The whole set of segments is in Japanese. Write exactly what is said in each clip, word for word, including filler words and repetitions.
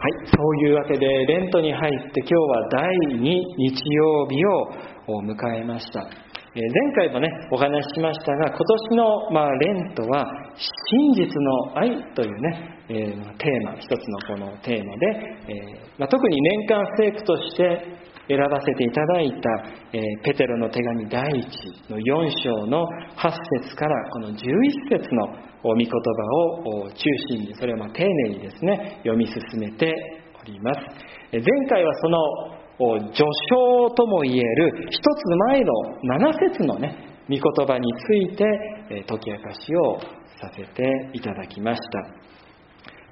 はい、そういうわけでレントに入って今日はだいに日曜日を迎えました。前回もねお話ししましたが、今年の、まあ、レントは真実の愛というね、えー、テーマ、一つのこのテーマで、えーまあ、特に年間聖句として選ばせていただいた、えー、ペテロの手紙だいいちのよん章のはち節からこのじゅういち節の御言葉を中心に、それをまあ丁寧にですね読み進めております。前回はその序章ともいえる一つ前のなな節のね御言葉について解き明かしをさせていただきました。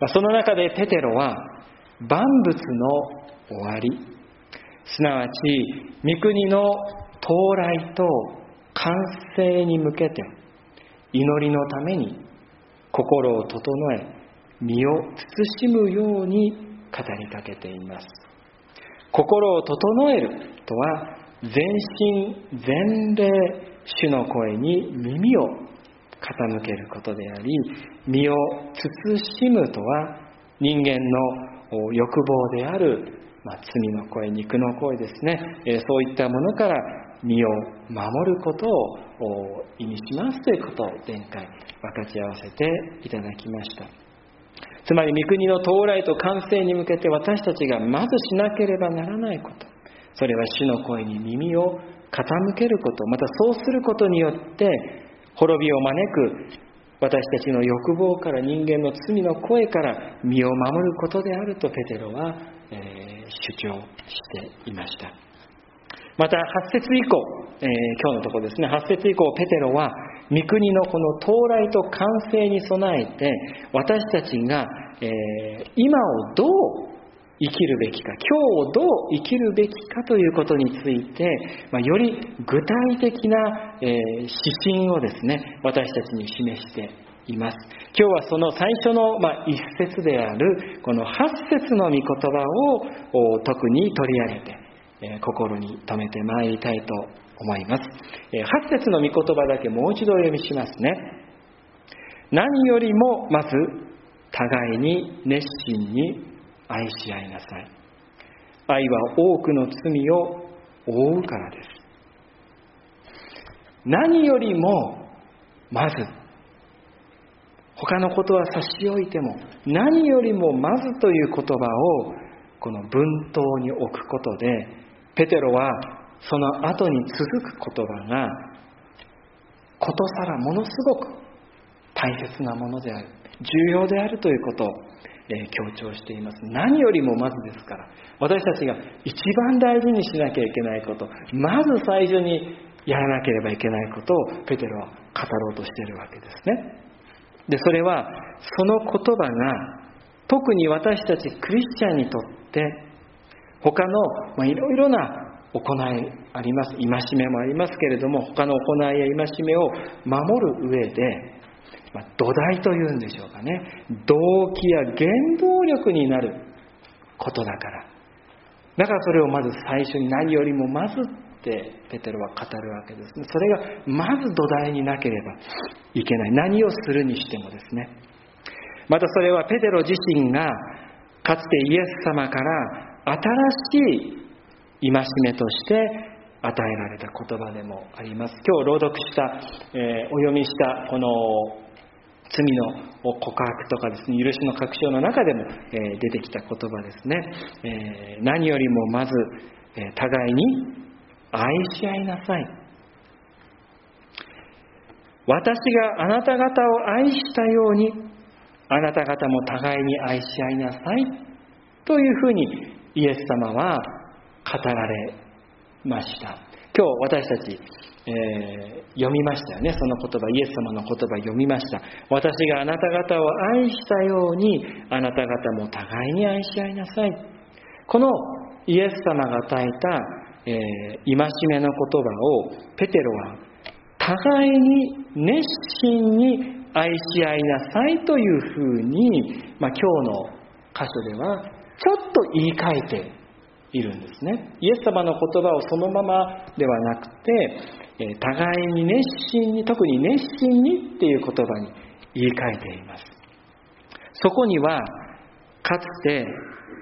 その中でペテロは万物の終わり、すなわち御国の到来と完成に向けて祈りのために心を整え身を慎むように語りかけています。心を整えるとは全身全霊主の声に耳を傾けることであり、身を慎むとは人間の欲望である、まあ、罪の声、肉の声ですね、そういったものから身を守ることを意味しますということを前回分かち合わせていただきました。つまり御国の到来と完成に向けて私たちがまずしなければならないこと、それは主の声に耳を傾けること、またそうすることによって滅びを招く私たちの欲望から、人間の罪の声から身を守ることであるとペテロは、えー、主張していました。またはち節以降、えー、今日のところですね、はち節以降ペテロは御国のこの到来と完成に備えて私たちが、えー、今をどう生きるべきか、今日をどう生きるべきかということについて、まあ、より具体的な、えー、指針をですね私たちに示しています。今日はその最初の、まあ、一節であるこのはち節の御言葉を特に取り上げて、えー、心に留めてまいりたいと思います。えー、はち節の御言葉だけもう一度お読みしますね。何よりもまず互いに熱心に愛し合いなさい。愛は多くの罪を覆うからです。何よりもまず、他のことは差し置いても何よりもまずという言葉をこの文頭に置くことで、ペテロはその後に続く言葉がことさらものすごく大切なものである、重要であるということを強調しています。何よりもまずですから、私たちが一番大事にしなきゃいけないこと、まず最初にやらなければいけないことをペテロは語ろうとしているわけですね。で、それはその言葉が特に私たちクリスチャンにとって他の、まあ、いろいろな行いあります、戒めもありますけれども、他の行いや戒めを守る上で、まあ、土台というんでしょうかね、動機や原動力になることだから、だからそれをまず最初に何よりもまずってペテロは語るわけです。それがまず土台になければいけない。何をするにしてもですね。またそれはペテロ自身がかつてイエス様から新しい戒めとして与えられた言葉でもあります。今日朗読した、えー、お読みしたこの罪の告白とかですね、許しの確証の中でも、えー、出てきた言葉ですね。えー、何よりもまず、えー、互いに愛し合いなさい。私があなた方を愛したようにあなた方も互いに愛し合いなさいというふうにイエス様は語られました。今日私たち、えー、読みましたよね。その言葉、イエス様の言葉読みました。私があなた方を愛したようにあなた方も互いに愛し合いなさい。このイエス様が与えた、えー、戒めの言葉をペテロは互いに熱心に愛し合いなさいというふうに、まあ、今日の箇所ではちょっと言い換えているんですね。イエス様の言葉をそのままではなくて、互いに熱心に、特に熱心にっていう言葉に言い換えています。そこにはかつて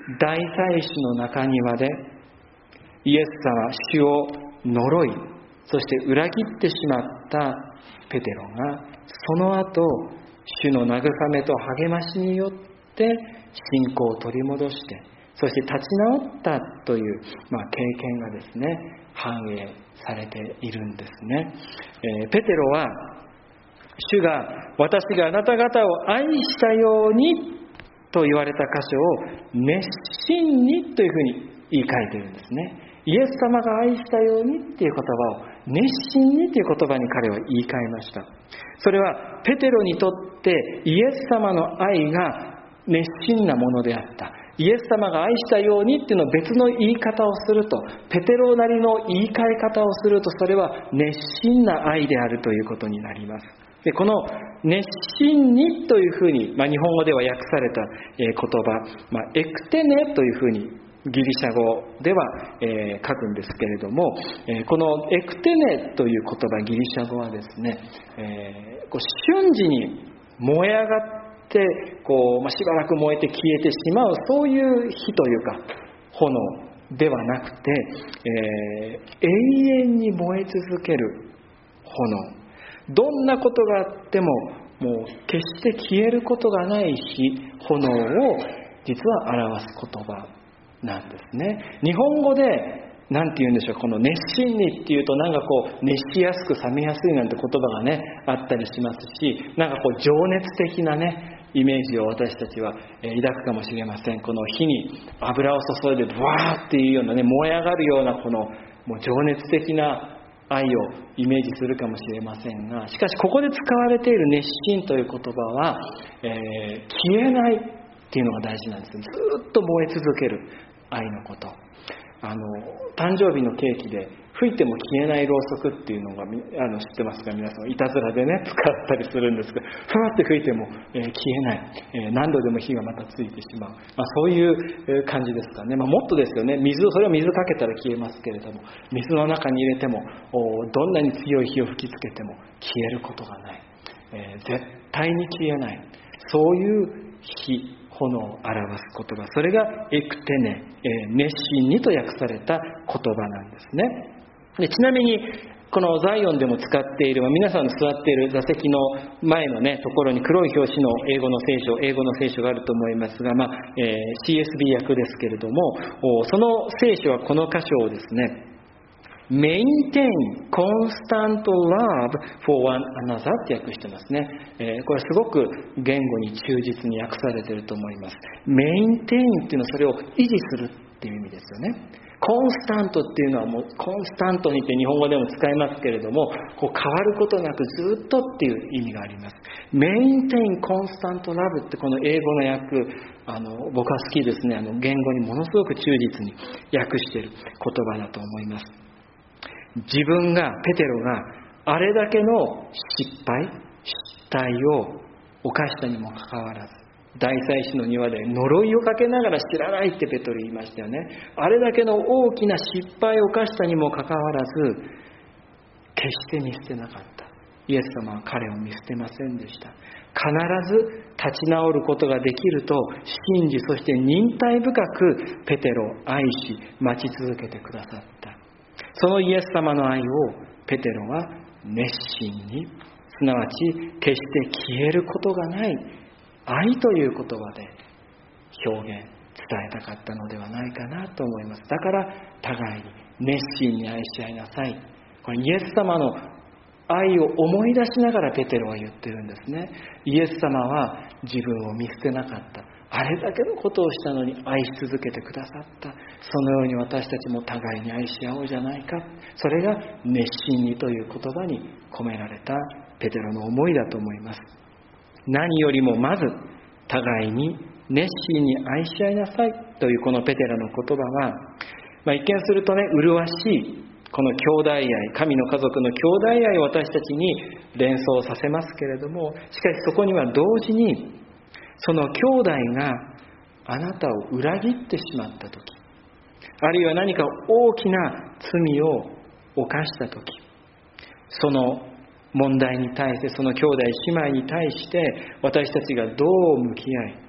大祭司の中庭でイエス様、主を呪い、そして裏切ってしまったペテロが、その後主の慰めと励ましによって信仰を取り戻して、そして立ち直ったという、まあ、経験がですね、反映されているんですね。えー、ペテロは、主が私があなた方を愛したようにと言われた箇所を熱心にというふうに言い換えているんですね。イエス様が愛したようにっていう言葉を熱心にという言葉に彼は言い換えました。それはペテロにとってイエス様の愛が熱心なものであった。イエス様が愛したようにっていうのを別の言い方をすると、ペテロなりの言い換え方をすると、それは熱心な愛であるということになります。で、この熱心にというふうに、まあ、日本語では訳された言葉、まあ、エクテネというふうにギリシャ語では、えー、書くんですけれども、えー、このエクテネという言葉、ギリシャ語はですね、えー、こう瞬時に燃え上がってこう、まあ、しばらく燃えて消えてしまう、そういう火というか炎ではなくて、えー、永遠に燃え続ける炎、どんなことがあってももう決して消えることがない火、炎を実は表す言葉なんですね。日本語でなんて言うんでしょう、この熱心にっていうとなんかこう熱しやすく冷めやすいなんて言葉がねあったりしますし、なんかこう情熱的なねイメージを私たちは抱くかもしれません。この火に油を注いでブワーっていうようなね、燃え上がるようなこのもう情熱的な愛をイメージするかもしれませんが、しかしここで使われている熱心という言葉は、えー、消えないっていうのが大事なんです。ずっと燃え続ける愛のこと。あの誕生日のケーキで吹いても消えないろうそくっていうのがあの知ってますか皆さん。いたずらでね使ったりするんですが、ふわって吹いても、えー、消えない、えー、何度でも火がまたついてしまう、まあ、そういう感じですかね。まあ、もっとですよね、水それを水かけたら消えますけれども、水の中に入れてもどんなに強い火を吹きつけても消えることがない、えー、絶対に消えない、そういう火、炎を表す言葉、それがエクテネ、えー、熱心にと訳された言葉なんですね。でちなみにこのザイオンでも使っている、皆さんの座っている座席の前のねところに黒い表紙の英語の聖書英語の聖書があると思いますが、まあえー、シーエスビー 訳ですけれども、その聖書はこの箇所をですね、Maintain constant love for one another って訳してますね。えー、これすごく言語に忠実に訳されていると思います。Maintain っていうのはそれを維持するっていう意味ですよね。コンスタントっていうのはもうコンスタントにって日本語でも使いますけれども、こう変わることなくずっとっていう意味があります。Maintain constant love ってこの英語の訳、あの僕は好きですね。あの言語にものすごく忠実に訳している言葉だと思います。自分が、ペテロがあれだけの失敗、失態を犯したにもかかわらず、大祭司の庭で呪いをかけながら知らないってペテロ言いましたよね。あれだけの大きな失敗を犯したにもかかわらず、決して見捨てなかった。イエス様は彼を見捨てませんでした。必ず立ち直ることができると信じ、そして忍耐深くペテロを愛し待ち続けてくださった。そのイエス様の愛をペテロは熱心に、すなわち決して消えることがない愛という言葉で表現、伝えたかったのではないかなと思います。だから互いに熱心に愛し合いなさい。これイエス様の愛を思い出しながらペテロは言ってるんですね。イエス様は自分を見捨てなかった。あれだけのことをしたのに愛し続けてくださった。そのように私たちも互いに愛し合おうじゃないか。それが熱心にという言葉に込められたペテロの思いだと思います。何よりもまず互いに熱心に愛し合いなさいというこのペテロの言葉は、まあ、一見するとね、麗しいこの兄弟愛、神の家族の兄弟愛を私たちに連想させますけれども、しかしそこには同時にその兄弟があなたを裏切ってしまったとき、あるいは何か大きな罪を犯したとき、その問題に対して、その兄弟姉妹に対して私たちがどう向き合い、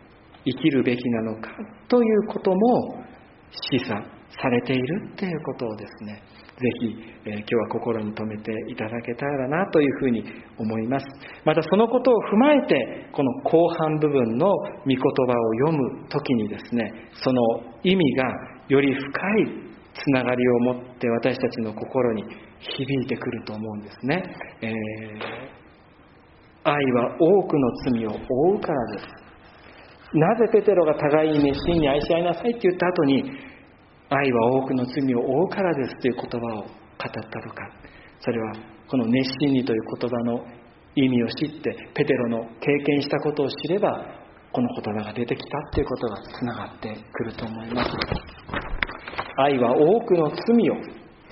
生きるべきなのかということも示唆されているということをですね、ぜひ、えー、今日は心に留めていただけたらなというふうに思います。またそのことを踏まえて、この後半部分の御言葉を読むときにですね、その意味がより深いつながりを持って私たちの心に響いてくると思うんですね。えー、愛は多くの罪を負うからです。なぜペテロが互いに熱心に愛し合いなさいって言った後に、愛は多くの罪を負うからですという言葉を語ったのか。それはこの熱心にという言葉の意味を知って、ペテロの経験したことを知れば、この言葉が出てきたということがつながってくると思います。愛は多くの罪を負う。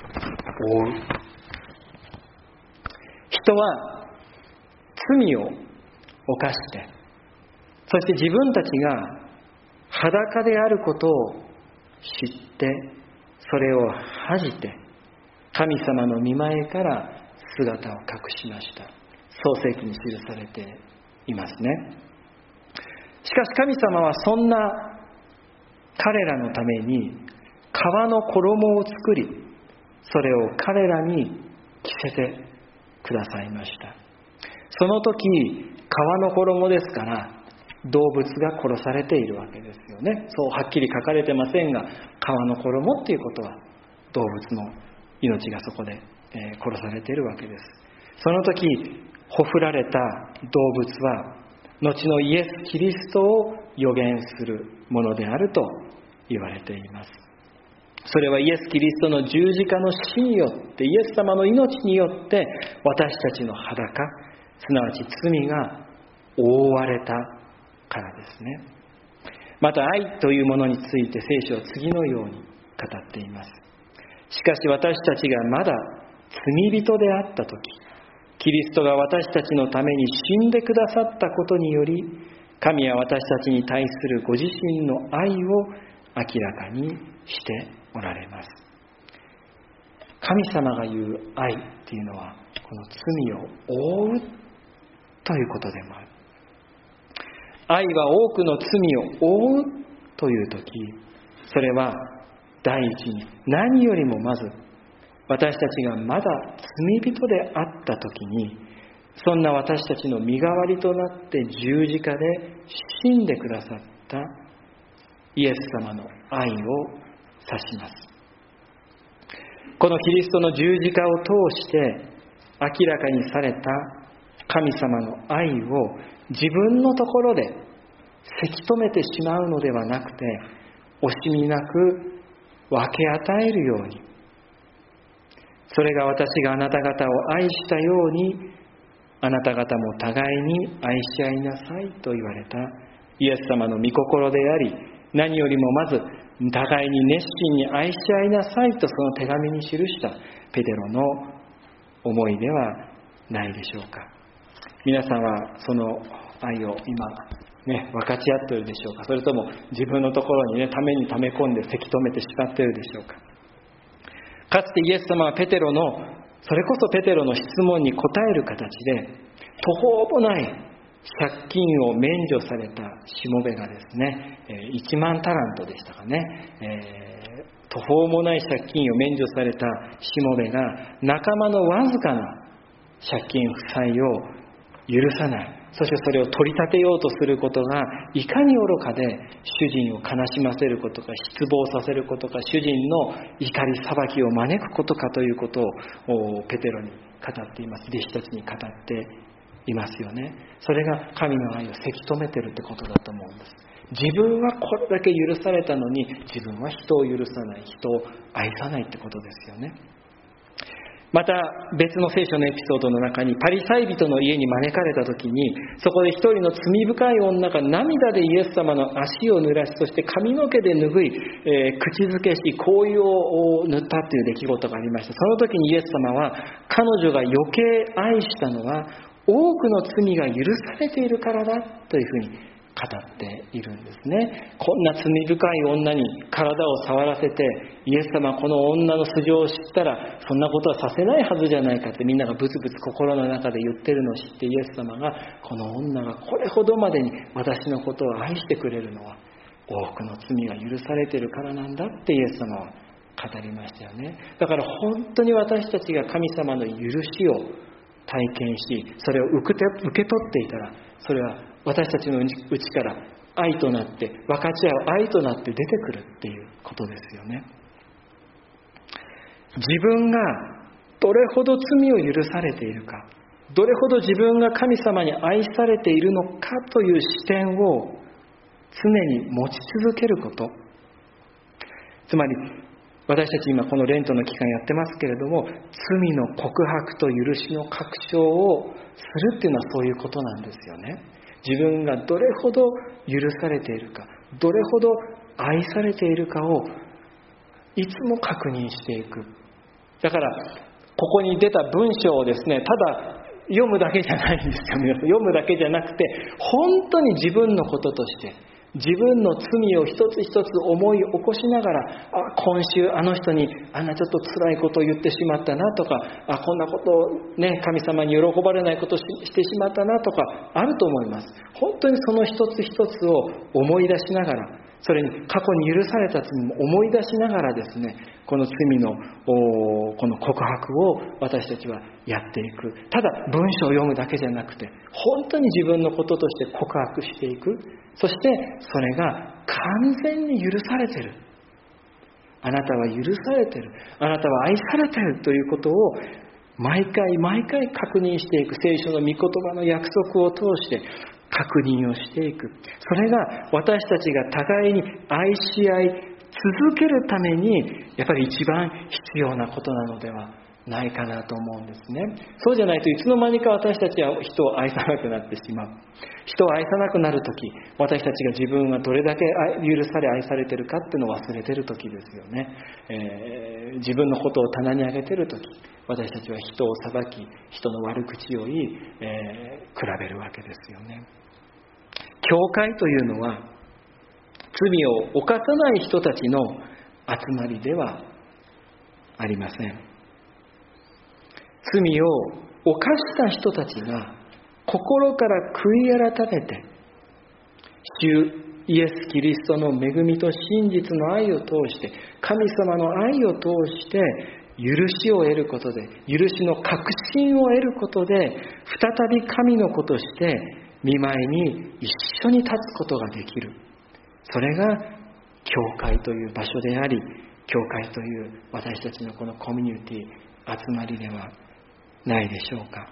人は罪を犯して、そして自分たちが裸であることを知って、それを恥じて神様の御前から姿を隠しました。創世記に記されていますね。しかし神様はそんな彼らのために革の衣を作り、それを彼らに着せてくださいました。その時、革の衣ですから動物が殺されているわけですよね。そうはっきり書かれてませんが、革の衣っていうことは動物の命がそこで、えー、殺されているわけです。その時ほふられた動物は後のイエス・キリストを予言するものであると言われています。それはイエス・キリストの十字架の死によって、イエス様の命によって私たちの裸、すなわち罪が覆われたからですね。また愛というものについて聖書は次のように語っています。しかし私たちがまだ罪人であったとき、キリストが私たちのために死んでくださったことにより、神は私たちに対するご自身の愛を明らかにしておられます。神様が言う愛っていうのは、この罪を覆うということでもある。愛は多くの罪を負うというとき、それは第一に何よりもまず私たちがまだ罪人であったときに、そんな私たちの身代わりとなって十字架で死んでくださったイエス様の愛を指します。このキリストの十字架を通して明らかにされた神様の愛を自分のところでせき止めてしまうのではなくて、惜しみなく分け与えるように、それが私があなた方を愛したように、あなた方も互いに愛し合いなさいと言われたイエス様の御心であり、何よりもまず互いに熱心に愛し合いなさいとその手紙に記したペテロの思いではないでしょうか。皆さんはその愛を今ね、分かち合っているでしょうか。それとも自分のところにね、ために溜め込んでせき止めてしまっているでしょうか。かつてイエス様はペテロの、それこそペテロの質問に答える形で、途方もない借金を免除されたしもべがですね、いちまんタラントでしたかね、えー、途方もない借金を免除されたしもべが仲間のわずかな借金負債を許さない、そしてそれを取り立てようとすることがいかに愚かで、主人を悲しませることか、失望させることか、主人の怒り裁きを招くことかということをペテロに語っています。弟子たちに語っていますよね。それが神の愛をせき止めているってことだと思うんです。自分はこれだけ許されたのに、自分は人を許さない、人を愛さないってことですよね。また別の聖書のエピソードの中に、パリサイ人の家に招かれた時に、そこで一人の罪深い女が涙でイエス様の足を濡らし、そして髪の毛で拭い、えー、口づけし香油を塗ったという出来事がありました。その時にイエス様は、彼女が余計愛したのは多くの罪が許されているからだというふうにっているんですね。こんな罪深い女に体を触らせて、イエス様この女の素性を知ったらそんなことはさせないはずじゃないかってみんながブツブツ心の中で言ってるのを知って、イエス様がこの女がこれほどまでに私のことを愛してくれるのは多くの罪が許されているからなんだってイエス様は語りましたよね。だから本当に私たちが神様の許しを体験し、それを受けて、受け取っていたら、それは私たちのうちから愛となって分かち合う愛となって出てくるっていうことですよね。自分がどれほど罪を許されているか、どれほど自分が神様に愛されているのかという視点を常に持ち続けること。つまり私たち今このレントの期間やってますけれども、罪の告白と許しの確証をするっていうのはそういうことなんですよね。自分がどれほど許されているか、どれほど愛されているかをいつも確認していく。だからここに出た文章をですね、ただ読むだけじゃないんですよ。皆さん読むだけじゃなくて、本当に自分のこととして自分の罪を一つ一つ思い起こしながら、あ、今週あの人にあんなちょっと辛いことを言ってしまったなとか、あ、こんなことをね、神様に喜ばれないことを し, してしまったなとかあると思います。本当にその一つ一つを思い出しながら、それに過去に許された罪も思い出しながらですね、この罪のこの告白を私たちはやっていく。ただ文章を読むだけじゃなくて、本当に自分のこととして告白していく。そしてそれが完全に許されている、あなたは許されている、あなたは愛されているということを毎回毎回確認していく。聖書の御言葉の約束を通して確認をしていく。それが私たちが互いに愛し合い続けるためにやっぱり一番必要なことなのではないかなと思うんですね。そうじゃないといつの間にか私たちは人を愛さなくなってしまう。人を愛さなくなるとき、私たちが自分がどれだけ許され愛されているかっていうのを忘れているときですよね。えー、自分のことを棚に上げているとき、私たちは人を裁き、人の悪口を言い、えー、比べるわけですよね。教会というのは罪を犯さない人たちの集まりではありません。罪を犯した人たちが心から悔い改めて、主イエス・キリストの恵みと真実の愛を通して、神様の愛を通して許しを得ることで、許しの確信を得ることで、再び神の子として御前に一緒に立つことができる。それが教会という場所であり、教会という私たちのこのコミュニティ、集まりではないでしょうか。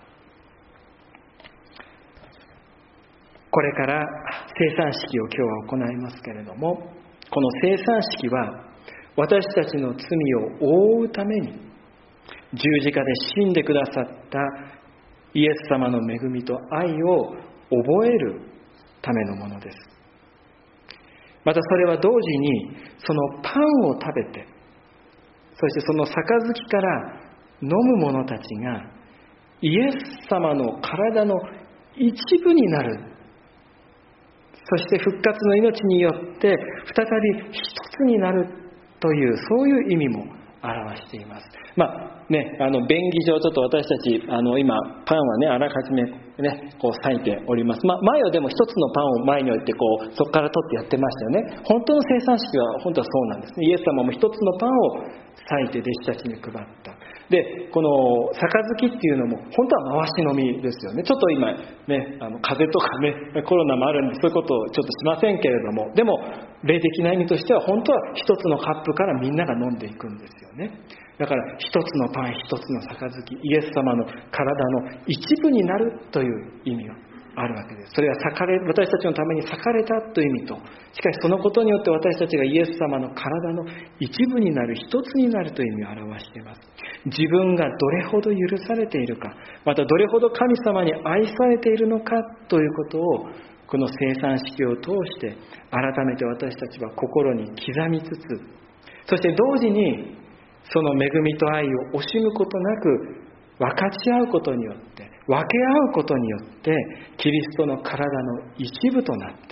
これから聖餐式を今日は行いますけれども、この聖餐式は私たちの罪を覆うために十字架で死んでくださったイエス様の恵みと愛を覚えるためのものです。またそれは同時にそのパンを食べて、そしてその杯から飲む者たちがイエス様の体の一部になる、そして復活の命によって再び一つになるという、そういう意味も表しています。まあね、あの便宜上ちょっと私たちあの今パンはねあらかじめねこう裂いております。まあ、前はでも一つのパンを前に置いてこうそこから取ってやってましたよね。本当の聖餐式は本当はそうなんですね。イエス様も一つのパンを裂いて弟子たちに配った。でこの杯っていうのも本当は回し飲みですよね。ちょっと今ねあの風邪とかねコロナもあるんでそういうことをちょっとしませんけれども、でも霊的な意味としては本当は一つのカップからみんなが飲んでいくんですよね。だから一つのパン一つの杯、イエス様の体の一部になるという意味があるわけです。それは裂かれ私たちのために裂かれたという意味と、しかしそのことによって私たちがイエス様の体の一部になる、一つになるという意味を表しています。自分がどれほど許されているか、またどれほど神様に愛されているのかということをこの聖餐式を通して改めて私たちは心に刻みつつ、そして同時にその恵みと愛を惜しむことなく分かち合うことによって、分け合うことによってキリストの体の一部となって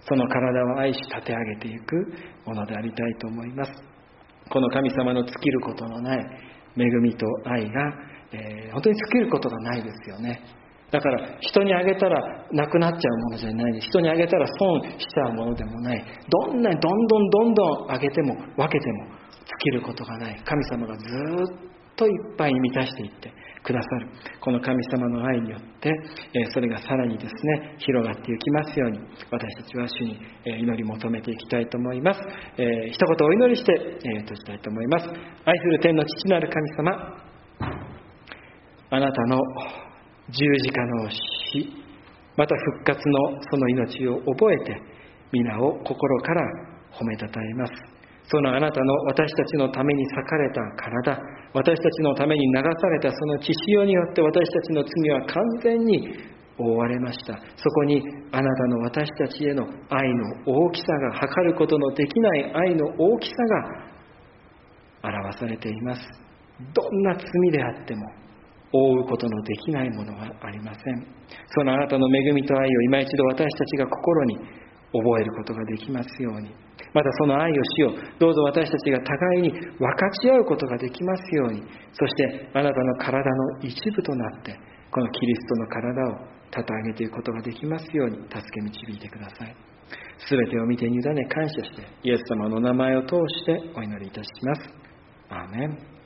その体を愛し立て上げていくものでありたいと思います。この神様の尽きることのない恵みと愛が、えー、本当に尽きることがないですよね。だから人にあげたらなくなっちゃうものじゃないです。人にあげたら損しちゃうものでもない。どんなにどんどんどんどんあげても分けても尽きることがない。神様がずっといっぱいに満たしていってくださる。この神様の愛によって、えー、それがさらにですね広がっていきますように、私たちは主に、えー、祈り求めていきたいと思います。えー、一言お祈りして、えー、閉じたいと思います。愛する天の父なる神様、あなたの十字架の死、また復活のその命を覚えて皆を心から褒めたたえます。そのあなたの私たちのために裂かれた体、私たちのために流されたその血潮によって私たちの罪は完全に覆われました。そこにあなたの私たちへの愛の大きさが、測ることのできない愛の大きさが表されています。どんな罪であっても覆うことのできないものはありません。そのあなたの恵みと愛を今一度私たちが心に覚えることができますように、またその愛を主よ、どうぞ私たちが互いに分かち合うことができますように、そしてあなたの体の一部となってこのキリストの体をたたえげていくことができますように助け導いてください。すべてを見て委ね感謝してイエス様の名前を通してお祈りいたします。アーメン。